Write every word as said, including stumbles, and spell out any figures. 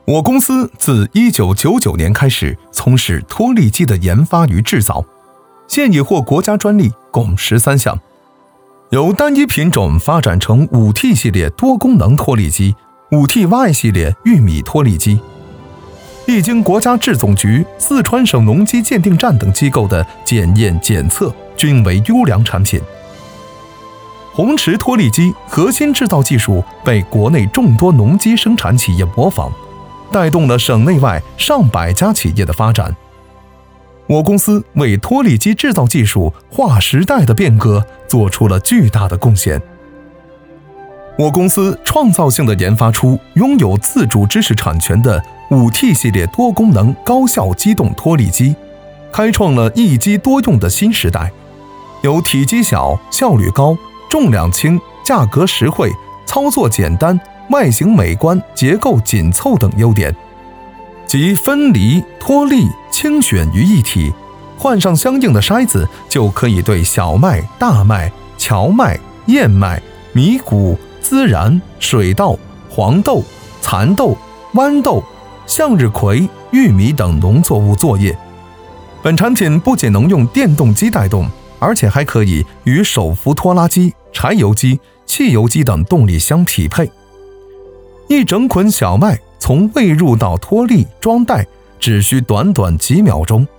我公司自一九九九年开始从事脱粒机的研发与制造，现已获国家专利共十三项，由单一品种发展成 五 T 系列多功能脱粒机、五 T Y 系列玉米脱粒机，历经国家制总局、四川省农机鉴定站等机构的检验检测，均为优良产品。红池脱粒机核心制造技术被国内众多农机生产企业模仿，带动了省内外上百家企业的发展。我公司为脱粒机制造技术划时代的变革做出了巨大的贡献。我公司创造性地研发出拥有自主知识产权的 五 T 系列多功能高效机动脱粒机，开创了一机多用的新时代。有体积小、效率高、重量轻、价格实惠、操作简单、外形美观、结构紧凑等优点，即分离、脱粒、清选于一体，换上相应的筛子，就可以对小麦、大麦、荞麦、燕麦、米谷、孜然、水稻、黄豆、蚕豆、豌豆、向日葵、玉米等农作物作业。本产品不仅能用电动机带动，而且还可以与手扶拖拉机、柴油机、汽油机等动力相匹配。一整捆小麦从喂入到脱粒装袋只需短短几秒钟，